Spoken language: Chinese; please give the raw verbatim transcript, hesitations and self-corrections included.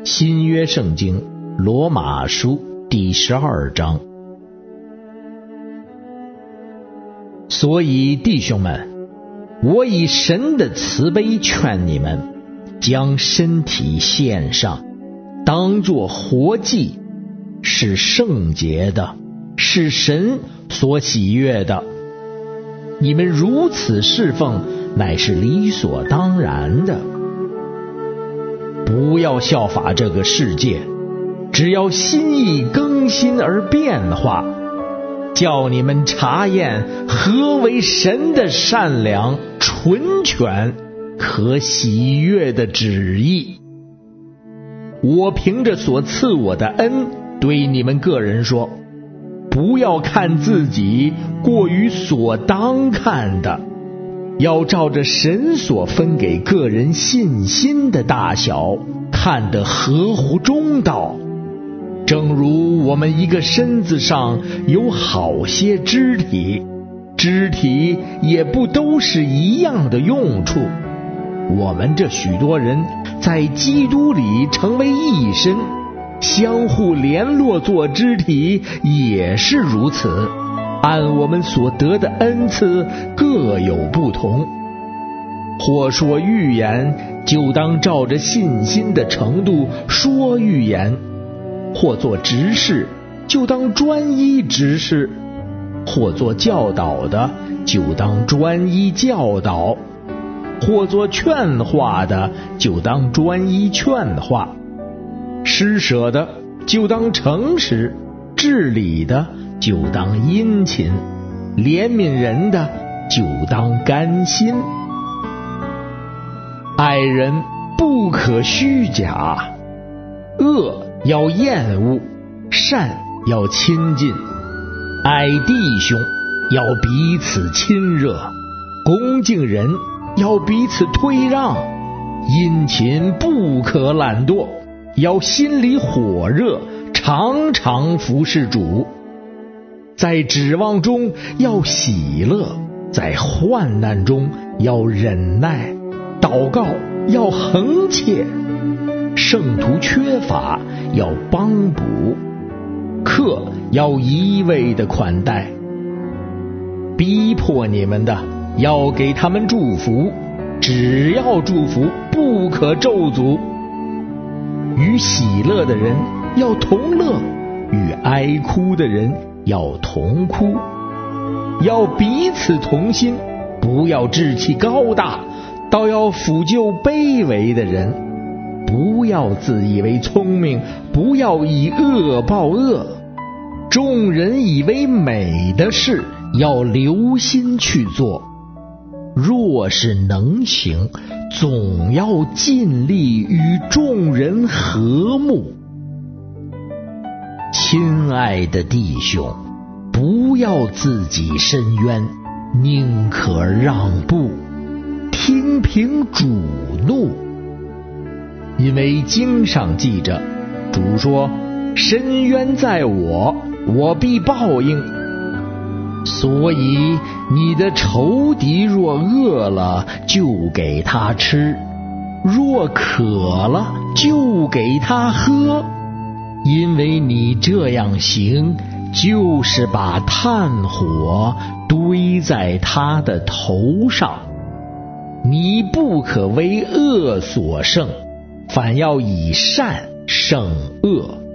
新约圣经罗马书第十二章。所以弟兄们，我以神的慈悲劝你们，将身体献上，当作活祭，是圣洁的，是神所喜悦的。你们如此侍奉，乃是理所当然的。不要效法这个世界，只要心意更新而变化，叫你们查验何为神的善良、纯全、可喜悦的旨意。我凭着所赐我的恩，对你们个人说，不要看自己过于所当看的，要照着神所分给个人信心的大小，看得合乎中道。正如我们一个身子上有好些肢体，肢体也不都是一样的用处。我们这许多人在基督里成为一身，相互联络做肢体，也是如此。按我们所得的恩赐各有不同，或说预言，就当照着信心的程度说预言；或做执事，就当专一执事；或做教导的，就当专一教导；或做劝化的，就当专一劝化；施舍的，就当诚实；治理的，就当殷勤；怜悯人的，就当甘心。爱人不可虚假，恶要厌恶，善要亲近。爱弟兄要彼此亲热，恭敬人要彼此推让，殷勤不可懒惰，要心里火热，常常服侍主。在指望中要喜乐，在患难中要忍耐，祷告要恒切，圣徒缺乏要帮补，客要一味的款待，逼迫你们的要给他们祝福，只要祝福，不可咒诅。与喜乐的人要同乐，与哀哭的人要同哭，要彼此同心，不要志气高大，倒要抚救卑微的人。不要自以为聪明，不要以恶报恶。众人以为美的事，要留心去做。若是能行，总要尽力与众人和睦。亲爱的弟兄，不要自己伸冤，宁可让步，听凭主怒。因为经上记着，主说，伸冤在我，我必报应。所以你的仇敌若饿了，就给他吃；若渴了，就给他喝。因为你这样行，就是把炭火堆在他的头上。你不可为恶所胜，反要以善胜恶。